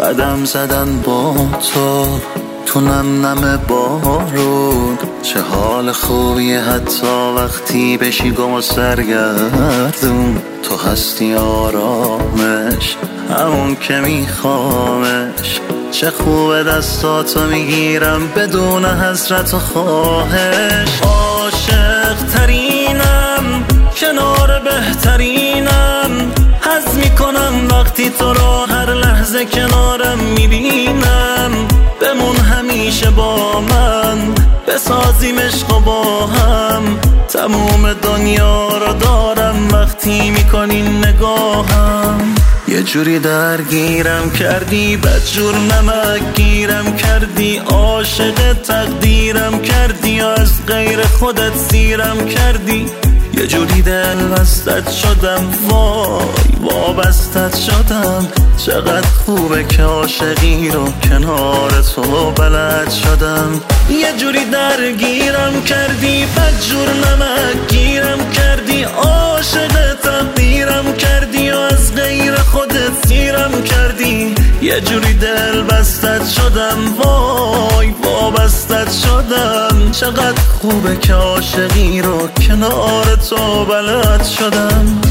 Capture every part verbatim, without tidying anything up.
قدم زدن با تو تو نم نم بارون، چه حال خوبیه حتی وقتی بشی گم و سرگردون. تو هستی آرامش، همون که میخوامش. چه خوبه دستاتو میگیرم بدون حسرت و خواهش. عاشق ترینم، کنار بهترینم، حس میکنم وقتی تو رو هر لحظه کنارم میبینم. بمون همیشه با من، بسازیم عشق با هم. تموم دنیا رو دارم وقتی میکنی نگاهم. یه جوری درگیرم کردی، بدجور نمک گیرم کردی. عاشق تقدیرم کردی، از غیر خودت سیرم کردی. یه جوری دل بستت شدم، وای وابستت شدم. چقدر خوبه که عاشقی رو کنار تو بلد شدم. یه جوری درگیرم کردی، بدجور نمک گیرم کردی. عاشق تقدیرم کردی، از غیر خودت سیرم کردی. یه جوری دل بستت شدم، وای وابستت شدم. چقدر خوبه که عاشقی رو کنار تو بلد شدم.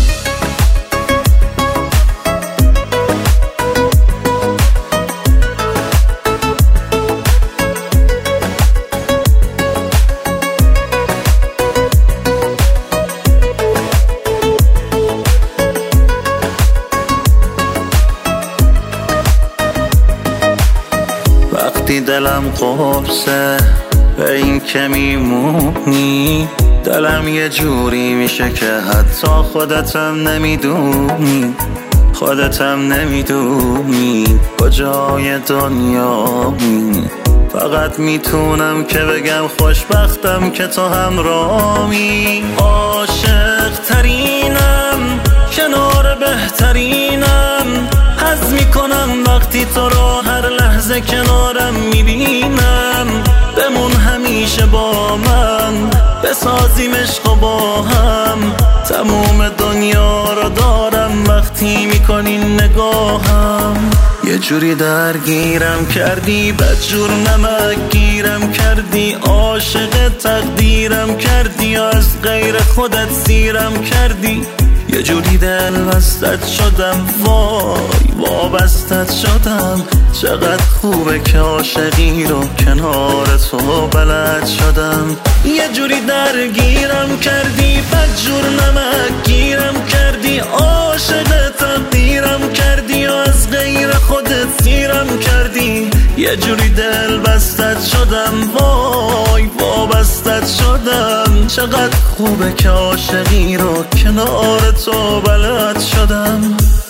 وقتی دلم قرصه به این که میمونی، دلم یه جوری میشه که حتی خودتم نمیدونی. خودتم نمیدونی کجای دنیایی. فقط میتونم که بگم خوشبختم که تو همراهی. عاشق ترینم، کنار بهترینم، حس میکنم وقتی تو رو هر لحظه کنارم میبینم. بمون همیشه با من، بسازیم عشق با هم. تموم دنیا رو دارم وقتی میکنی نگاهم. یه جوری درگیرم کردی، بدجور نمک گیرم کردی. عاشق تقدیرم کردی، از غیر خودت سیرم کردی. یه جوری دل بستت شدم، وای وابستت شدم. چقدر خوبه که عاشقی رو کنار تو بلد شدم. یه جوری درگیرم کردی، بدجور نمک گیرم کردی. عاشق تقدیرم کردی، از غیر خودت سیرم کردی. یه جوری دل بستت شدم، وای وابستت شدم. چقدر خوبه که عاشقی رو کنار تو بلد شدم.